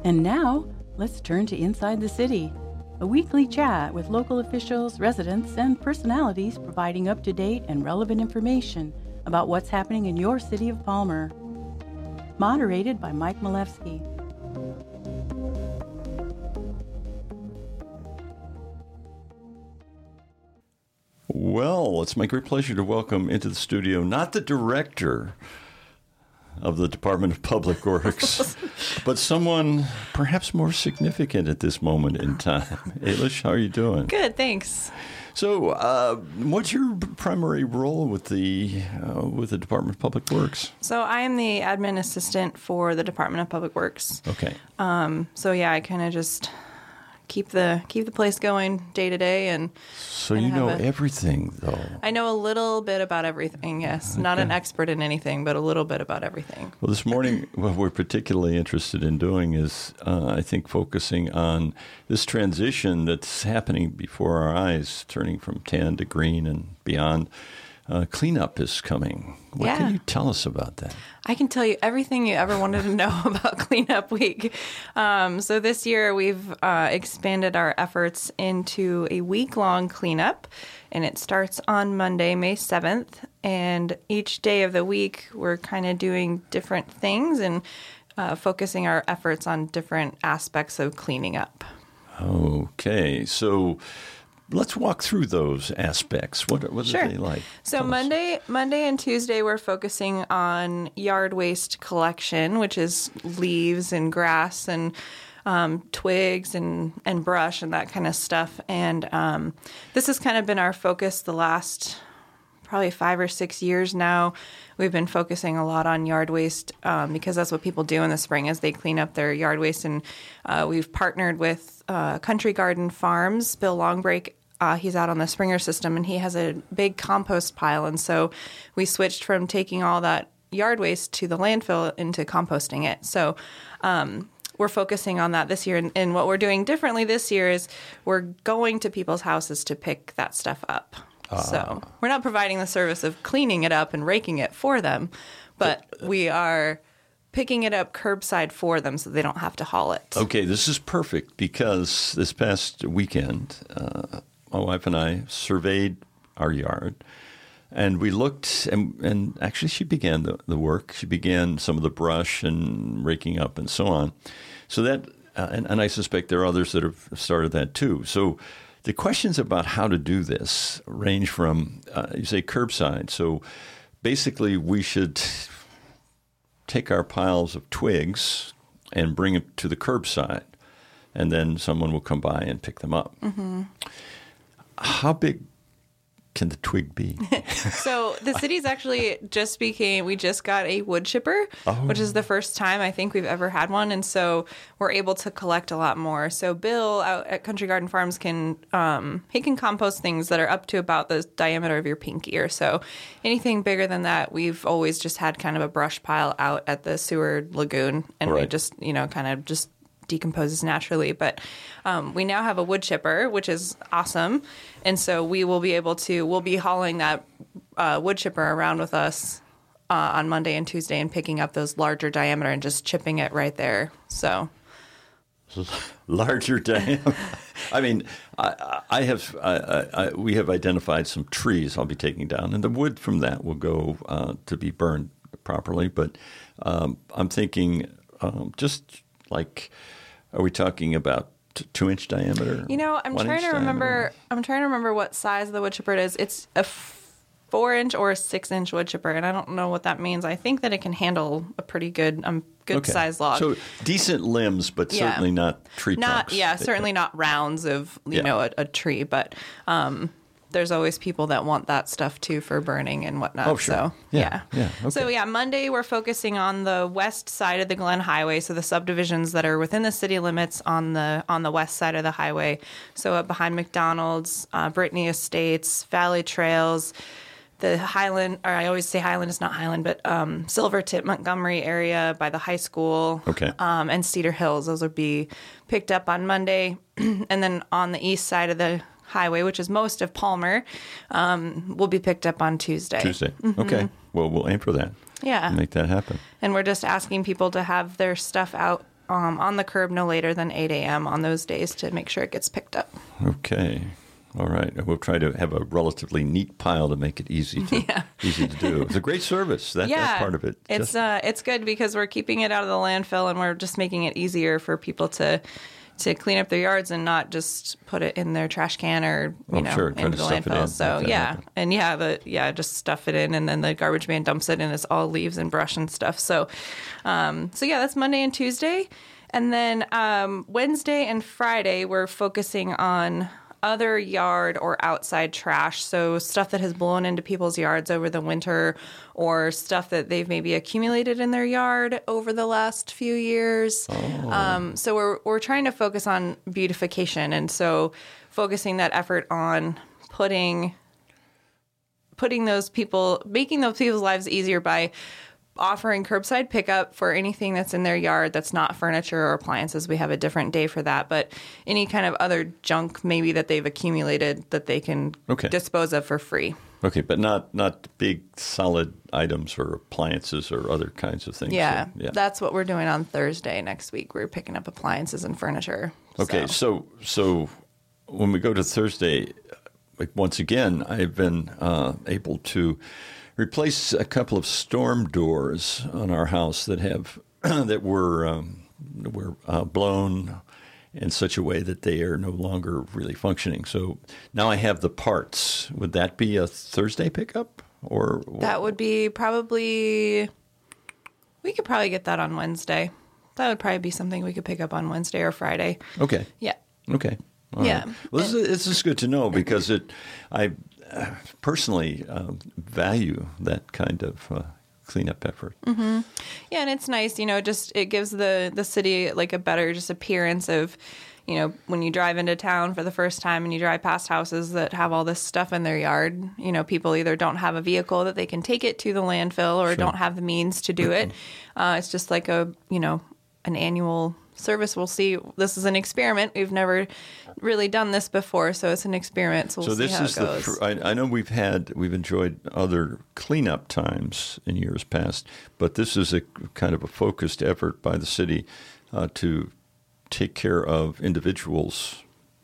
And now, let's turn to Inside the City, a weekly chat with local officials, residents, and personalities providing up-to-date and relevant information about what's happening in your city of Palmer. Moderated by Mike Malevsky. Well, it's my great pleasure to welcome into the studio not the director of the Department of Public Works, but someone perhaps more significant at this moment in time. Ailish, how are you doing? Good, thanks. So, what's your primary role with the Department of Public Works? So I am the admin assistant for the Department of Public Works. Okay. So yeah, I kind of just keep the place going day to day, and so you know everything, though. I know a little bit about everything. Yes, okay. Not an expert in anything, but a little bit about everything. Well, this morning, what we're particularly interested in doing is, I think, focusing on this transition that's happening before our eyes, turning from tan to green and beyond. Cleanup is coming. What can you tell us about that? I can tell you everything you ever wanted to know about Cleanup Week. So this year we've expanded our efforts into a week-long cleanup, and it starts on Monday, May 7th. And each day of the week we're kind of doing different things and focusing our efforts on different aspects of cleaning up. Okay, so let's walk through those aspects. What are they like? So Monday and Tuesday, we're focusing on yard waste collection, which is leaves and grass and twigs and brush and that kind of stuff. And this has kind of been our focus the last probably 5 or 6 years now. We've been focusing a lot on yard waste because that's what people do in the spring is they clean up their yard waste. And we've partnered with Country Garden Farms, Bill Longbreak. He's out on the Springer system, and he has a big compost pile. And so we switched from taking all that yard waste to the landfill into composting it. So we're focusing on that this year. And what we're doing differently this year is we're going to people's houses to pick that stuff up. So we're not providing the service of cleaning it up and raking it for them, but we are picking it up curbside for them so they don't have to haul it. Okay, this is perfect because this past weekend, my wife and I surveyed our yard, and we looked, and actually she began the work. She began some of the brush and raking up and so on. So that, and I suspect there are others that have started that too. So the questions about how to do this range from, you say curbside. So basically we should take our piles of twigs and bring it to the curbside, and then someone will come by and pick them up. Mm-hmm. How big can the twig be? So the city's actually we just got a wood chipper, which is the first time I think we've ever had one. And so we're able to collect a lot more. So Bill out at Country Garden Farms can compost things that are up to about the diameter of your pinky or so. Anything bigger than that, we've always just had kind of a brush pile out at the sewer lagoon. And we just, kind of just decomposes naturally, but we now have a wood chipper, which is awesome, and so we'll be hauling that wood chipper around with us on Monday and Tuesday and picking up those larger diameter and just chipping it right there. So larger diameter. I mean, we have identified some trees I'll be taking down, and the wood from that will go to be burned properly. But I'm thinking just like, are we talking about 2-inch diameter? I'm trying to remember what size the wood chipper it is. It's a 4-inch or a 6-inch wood chipper, and I don't know what that means. I think that it can handle a pretty good size log. So decent limbs, but certainly not tree trunks. Certainly not rounds of a tree, but there's always people that want that stuff too for burning and whatnot. Oh, sure. So, Okay. So, Monday we're focusing on the west side of the Glen Highway, so the subdivisions that are within the city limits on the west side of the highway. So behind McDonald's, Brittany Estates, Valley Trails, the Highland, or I always say Highland, it's not Highland, but Silvertip, Montgomery area by the high school. Okay. And Cedar Hills. Those will be picked up on Monday. And then on the east side of the highway, which is most of Palmer, will be picked up on Tuesday. Mm-hmm. Okay. Well, we'll aim for that. Yeah. Make that happen. And we're just asking people to have their stuff out on the curb no later than 8 a.m. on those days to make sure it gets picked up. Okay. All right. We'll try to have a relatively neat pile to make it easy to do. It's a great service. That's part of it. It's good because we're keeping it out of the landfill and we're just making it easier for people to clean up their yards and not just put it in their trash can or into the landfill. So just stuff it in, and then the garbage man dumps it, and it's all leaves and brush and stuff. So that's Monday and Tuesday, and then Wednesday and Friday we're focusing on other yard or outside trash. So stuff that has blown into people's yards over the winter, or stuff that they've maybe accumulated in their yard over the last few years. So we're trying to focus on beautification, and so focusing that effort on making those people's lives easier by offering curbside pickup for anything that's in their yard that's not furniture or appliances. We have a different day for that, but any kind of other junk maybe that they've accumulated that they can dispose of for free. Okay, but not big solid items or appliances or other kinds of things. Yeah, that's what we're doing on Thursday next week. We're picking up appliances and furniture. Okay, so when we go to Thursday, once again, I've been able to replace a couple of storm doors on our house that were blown in such a way that they are no longer really functioning. So now I have the parts. Would that be a Thursday pickup, or that would be we could probably get that on Wednesday. That would probably be something we could pick up on Wednesday or Friday. Okay. Yeah. Okay. All right. Well, this is good to know because I personally value that kind of cleanup effort. Mm-hmm. Yeah, and it's nice, just it gives the city like a better just appearance of, when you drive into town for the first time and you drive past houses that have all this stuff in their yard, people either don't have a vehicle that they can take it to the landfill or don't have the means to do it. It's just like an annual service. We'll see. This is an experiment. We've never really done this before, so it's an experiment. So we'll see how it goes. I know we've enjoyed other cleanup times in years past, but this is a kind of a focused effort by the city to take care of individuals'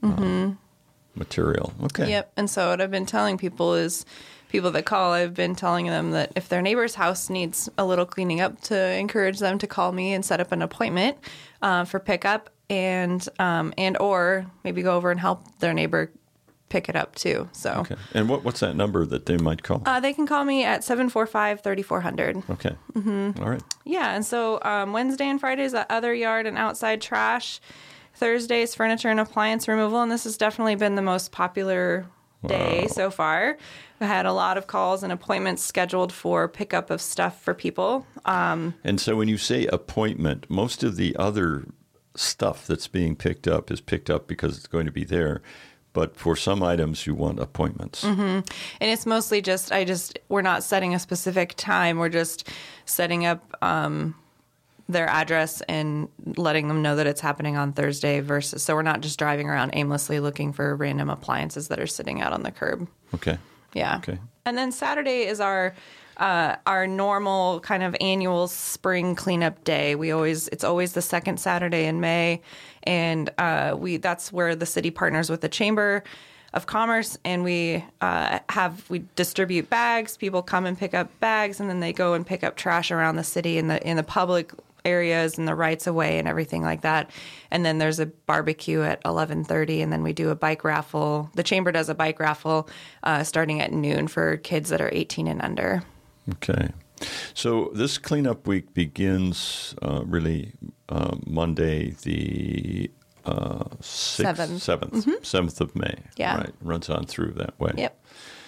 material. Okay. Yep. And so what I've been telling people is, people that call, I've been telling them that if their neighbor's house needs a little cleaning up, to encourage them to call me and set up an appointment for pickup, and or maybe go over and help their neighbor pick it up too. So okay. And what's that number that they might call? They can call me at 745-3400. Okay. Mm-hmm. All right. Yeah, and so Wednesday and Fridays other yard and outside trash. Thursdays furniture and appliance removal, and this has definitely been the most popular day so far. I had a lot of calls and appointments scheduled for pickup of stuff for people. And so when you say appointment, most of the other stuff that's being picked up is picked up because it's going to be there. But for some items, you want appointments. Mm-hmm. And it's mostly we're not setting a specific time. We're just setting up their address and letting them know that it's happening on Thursday so we're not just driving around aimlessly looking for random appliances that are sitting out on the curb. Okay. Yeah. Okay. And then Saturday is our normal kind of annual spring cleanup day. It's always the second Saturday in May, and that's where the city partners with the Chamber of Commerce, and we distribute bags. People come and pick up bags, and then they go and pick up trash around the city in the public areas and the rights of way and everything like that. And then there's a barbecue at 11:30, and then we do a bike raffle. The Chamber does a bike raffle starting at noon for kids that are 18 and under. Okay. So this cleanup week begins Monday the 7th of May. Yeah. Right. Runs on through that way. Yep.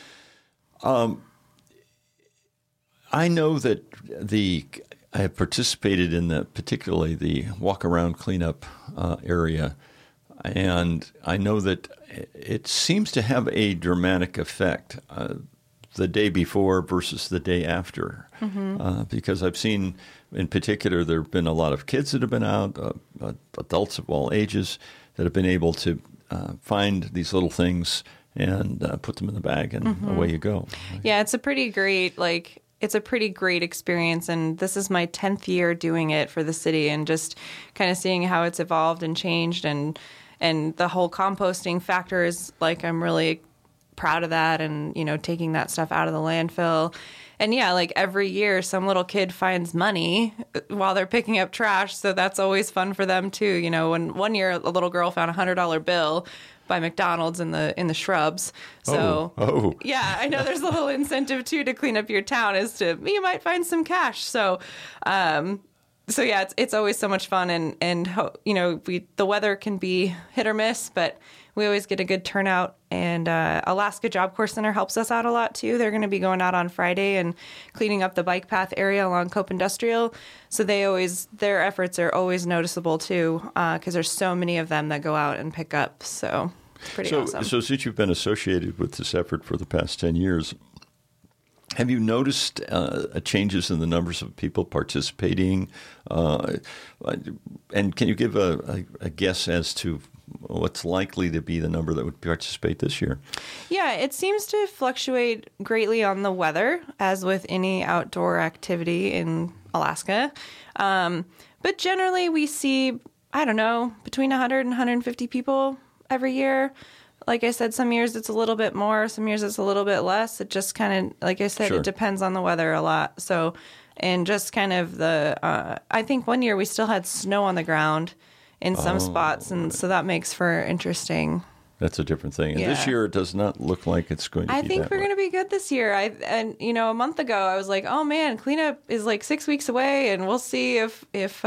I know that I have participated in particularly the walk-around cleanup area, and I know that it seems to have a dramatic effect the day before versus the day after, because I've seen, in particular, there have been a lot of kids that have been out, adults of all ages, that have been able to find these little things and put them in the bag, and away you go. Yeah, it's a pretty great, it's a pretty great experience. And this is my 10th year doing it for the city, and just kind of seeing how it's evolved and changed. And the whole composting factor is like, I'm really proud of that, and, you know, taking that stuff out of the landfill. And yeah, like every year some little kid finds money while they're picking up trash. So that's always fun for them too. You know, when one year a little girl found $100 bill by McDonald's in the shrubs. So yeah, I know there's a little incentive too to clean up your town, is to, you might find some cash. So yeah, it's always so much fun, and you know, the weather can be hit or miss, but we always get a good turnout. And Alaska Job Corps Center helps us out a lot too. They're going to be going out on Friday and cleaning up the bike path area along Cope Industrial. So their efforts are always noticeable too, because there's so many of them that go out and pick up. So it's pretty awesome. So since you've been associated with this effort for the past 10 years, have you noticed changes in the numbers of people participating? And can you give a guess as to what's likely to be the number that would participate this year? Yeah, it seems to fluctuate greatly on the weather, as with any outdoor activity in Alaska. But generally we see, I don't know, between 100 and 150 people every year. Like I said, some years it's a little bit more, some years it's a little bit less. It just kind of, like I said, It depends on the weather a lot. So, and just kind of I think one year we still had snow on the ground in some spots, and so that makes for interesting. That's a different thing. And this year it does not look like it's going to be I think we're going to be good this year. And you know, a month ago I was like, oh man, cleanup is like 6 weeks away, and we'll see if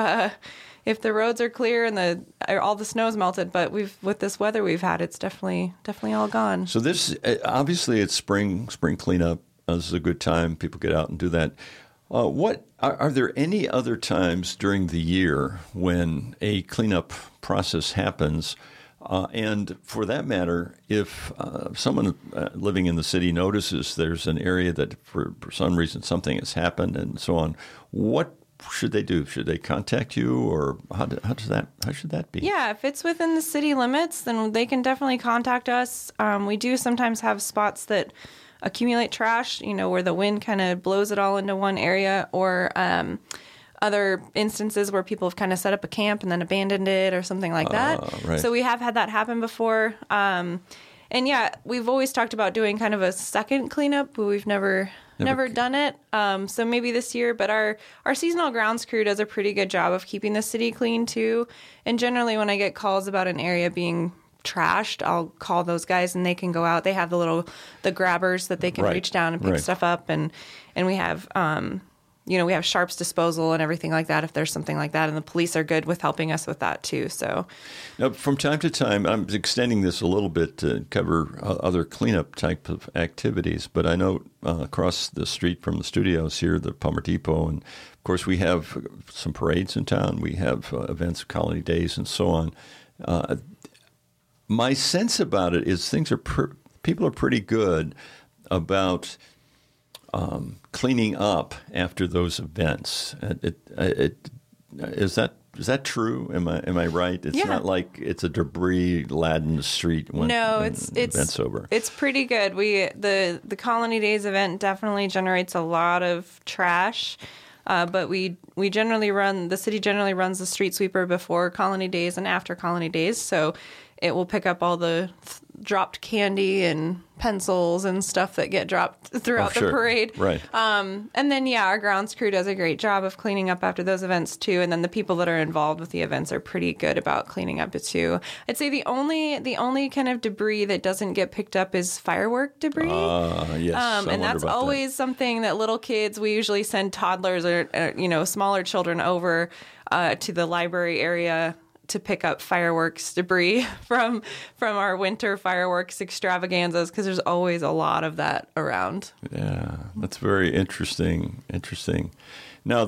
the roads are clear and all the snow's melted. But with this weather we've had, it's definitely all gone. So this, obviously it's spring cleanup. This is a good time. People get out and do that. What are there any other times during the year when a cleanup process happens? And for that matter, if someone living in the city notices there's an area that for some reason something has happened and so on, what should they do? Should they contact you, or how should that be? Yeah, if it's within the city limits, then they can definitely contact us. We do sometimes have spots that accumulate trash, you know, where the wind kind of blows it all into one area, or other instances where people have kind of set up a camp and then abandoned it or something like that. Right. So we have had that happen before. And yeah, we've always talked about doing kind of a second cleanup, but we've never done it. So maybe this year, but our seasonal grounds crew does a pretty good job of keeping the city clean too. And generally when I get calls about an area being trashed, I'll call those guys and they can go out. They have the grabbers that they can reach down and pick stuff up. And we have, we have sharps disposal and everything like that if there's something like that. And the police are good with helping us with that too. So now, from time to time, I'm extending this a little bit to cover other cleanup type of activities. But I know across the street from the studios here, the Palmer Depot, and of course we have some parades in town. We have events, Colony Days, and so on. My sense about it is people are pretty good about cleaning up after those events. Is that true? Am I right? It's not like it's a debris-laden street when event's over. It's pretty good. The Colony Days event definitely generates a lot of trash. But the city generally runs the street sweeper before Colony Days and after Colony Days. So it will pick up all the dropped candy and pencils and stuff that get dropped throughout the parade. Right. And then, our grounds crew does a great job of cleaning up after those events too. And then the people that are involved with the events are pretty good about cleaning up too. I'd say the only kind of debris that doesn't get picked up is firework debris. Yes. And that's always something that little kids, we usually send toddlers or smaller children over to the library area to pick up fireworks debris from our winter fireworks extravaganzas, because there's always a lot of that around. Yeah, that's very interesting. Now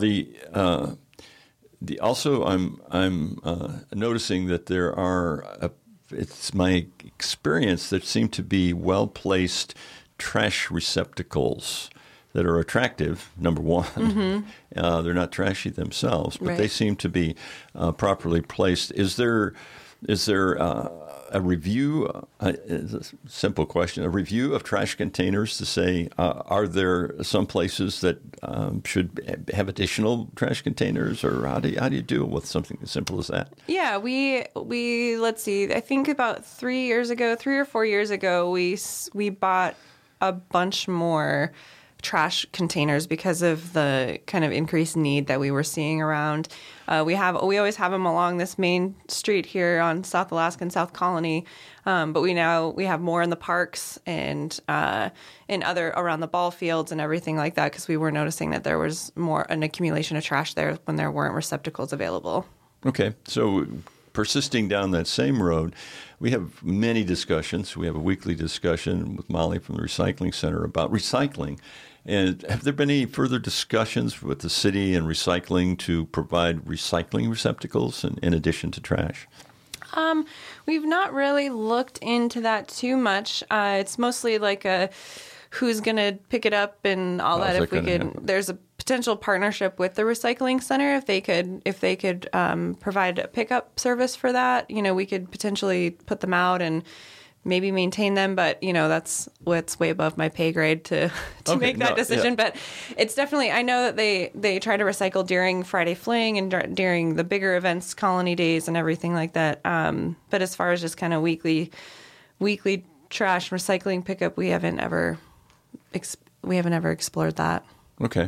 also I'm noticing that there are it's my experience that seem to be well placed trash receptacles that are attractive, number one. Mm-hmm. They're not trashy themselves, but they seem to be properly placed. Is there Is there a review? It's a simple question. A review of trash containers to say, are there some places that should have additional trash containers, or how do you deal with something as simple as that? Yeah, we let's see. I think about 3 or 4 years ago, we bought a bunch more trash containers because of the kind of increased need that we were seeing around. We always have them along this main street here on South Alaska and South Colony, but we have more in the parks and in other around the ball fields and everything like that, because we were noticing that there was more an accumulation of trash there when there weren't receptacles available. Okay, so persisting down that same road, we have many discussions. We have a weekly discussion with Molly from the Recycling Center about recycling. And have there been any further discussions with the city and recycling to provide recycling receptacles in addition to trash? We've not really looked into that too much. It's mostly like who's going to pick it up and all that. If we could, there's a potential partnership with the Recycling Center. If they could provide a pickup service for that, we could potentially put them out and maybe maintain them, but that's what's way above my pay grade to make that decision. Yeah. But it's definitely, I know that they try to recycle during Friday Fling and during the bigger events, Colony Days and everything like that. But as far as just kind of weekly trash recycling pickup, we haven't ever explored that. Okay.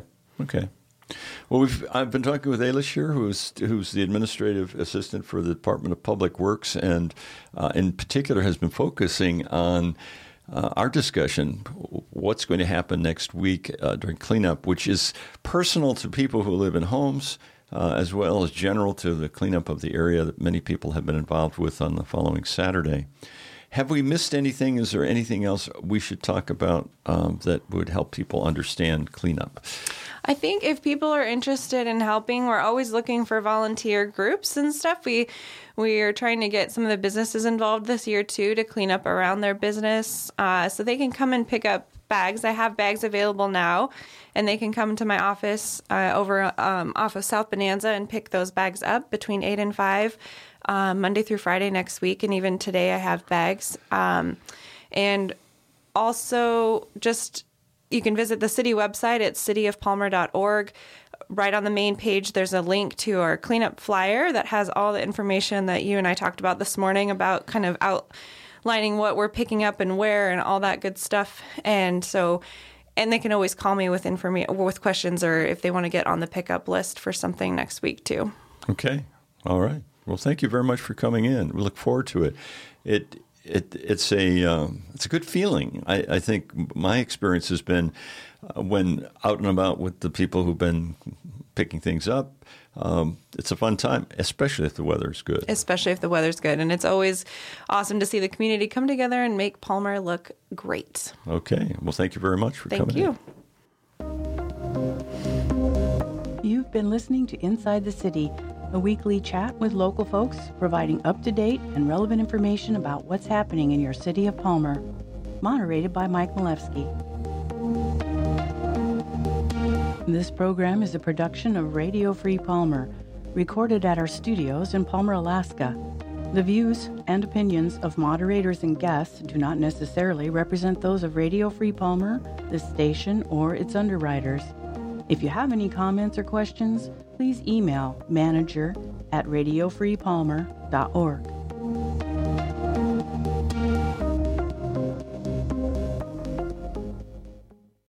Well, I've been talking with Ailish here, who's the administrative assistant for the Department of Public Works, and in particular has been focusing on our discussion, what's going to happen next week during cleanup, which is personal to people who live in homes, as well as general to the cleanup of the area that many people have been involved with on the following Saturday. Have we missed anything? Is there anything else we should talk about that would help people understand cleanup? I think if people are interested in helping, we're always looking for volunteer groups and stuff. We are trying to get some of the businesses involved this year, too, to clean up around their business so they can come and pick up bags. I have bags available now, and they can come to my office over off of South Bonanza and pick those bags up between 8 and 5, Monday through Friday next week. And even today I have bags. And also just... you can visit the city website at cityofpalmer.org. Right on the main page, there's a link to our cleanup flyer that has all the information that you and I talked about this morning about kind of outlining what we're picking up and where and all that good stuff. And they can always call me with questions, or if they want to get on the pickup list for something next week too. Okay. All right. Well, thank you very much for coming in. We look forward to it. It's a good feeling. I think my experience has been when out and about with the people who've been picking things up. It's a fun time, especially if the weather's good. And it's always awesome to see the community come together and make Palmer look great. Okay. Well, thank you very much for coming in. You've been listening to Inside the City, a weekly chat with local folks providing up-to-date and relevant information about what's happening in your city of Palmer. Moderated by Mike Malewski. This program is a production of Radio Free Palmer, recorded at our studios in Palmer, Alaska. The views and opinions of moderators and guests do not necessarily represent those of Radio Free Palmer, the station, or its underwriters. If you have any comments or questions, please email manager@radiofreepalmer.org.